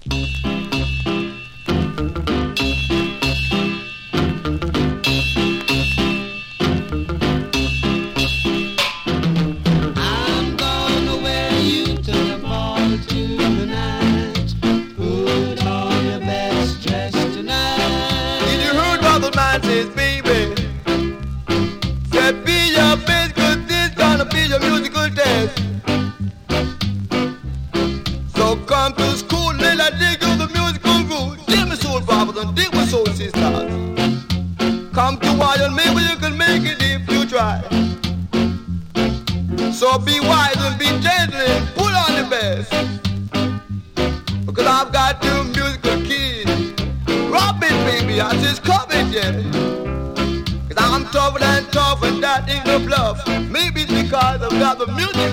Tougher than tough, and that ain't no bluff. Maybe it's because I've got the music